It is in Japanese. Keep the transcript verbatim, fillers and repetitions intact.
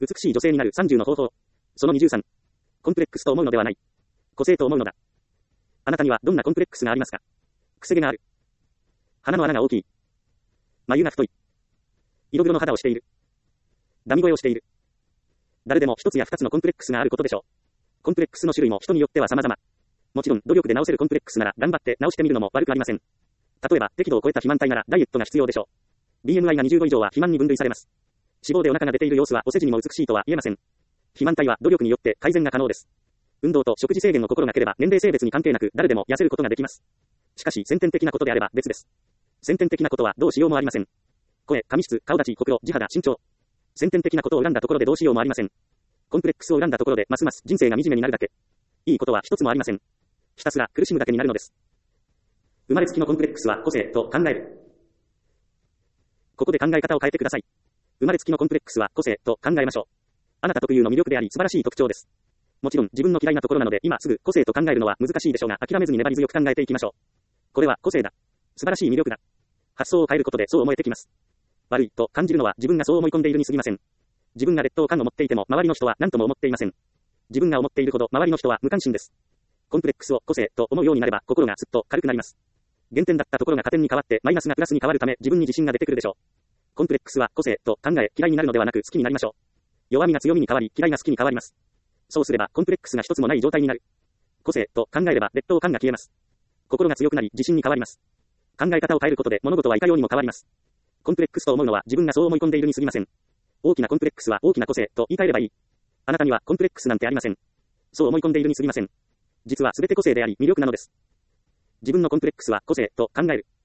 美しい女性になるさんじゅうの方法。そのにじゅうさん。コンプレックスと思うのではない。個性と思うのだ。あなたにはどんなコンプレックスがありますか？癖毛がある。鼻の穴が大きい。眉が太い。色黒の肌をしている。ダミ声をしている。誰でも一つや二つのコンプレックスがあることでしょう。コンプレックスの種類も人によっては様々。もちろん、努力で直せるコンプレックスなら頑張って直してみるのも悪くありません。例えば、適度を超えた肥満体ならダイエットが必要でしょう。ビーエムアイ がにじゅうご以上は肥満に分類されます。脂肪でお腹が出ている様子はお世辞にも美しいとは言えません。肥満体は努力によって改善が可能です。運動と食事制限を心がければ年齢性別に関係なく誰でも痩せることができます。しかし、先天的なことであれば別です。先天的なことはどうしようもありません。声、髪質、顔立ち、ほくろ、地肌、身長。先天的なことを選んだところでどうしようもありません。コンプレックスを選んだところでますます人生が惨めになるだけ。いいことは一つもありません。ひたすら苦しむだけになるのです。生まれつきのコンプレックスは個性と考える。ここで考え方を変えてください。生まれつきのコンプレックスは個性と考えましょう。あなた特有の魅力であり素晴らしい特徴です。もちろん自分の嫌いなところなので今すぐ個性と考えるのは難しいでしょうが諦めずに粘り強く考えていきましょう。これは個性だ。素晴らしい魅力だ。発想を変えることでそう思えてきます。悪いと感じるのは自分がそう思い込んでいるに過ぎません。自分が劣等感を持っていても周りの人は何とも思っていません。自分が思っているほど周りの人は無関心です。コンプレックスを個性と思うようになれば心がすっと軽くなります。減点だったところが加点に変わってマイナスがプラスに変わるため自分に自信が出てくるでしょう。コンプレックスは個性と考え嫌いになるのではなく好きになりましょう。弱みが強みに変わり嫌いが好きに変わります。そうすればコンプレックスが一つもない状態になる。個性と考えれば劣等感が消えます。心が強くなり自信に変わります。考え方を変えることで物事はいかようにも変わります。コンプレックスと思うのは自分がそう思い込んでいるに過ぎません。大きなコンプレックスは大きな個性と言い換えればいい。あなたにはコンプレックスなんてありません。そう思い込んでいるに過ぎません。実は全て個性であり魅力なのです。自分のコンプレックスは個性と考える。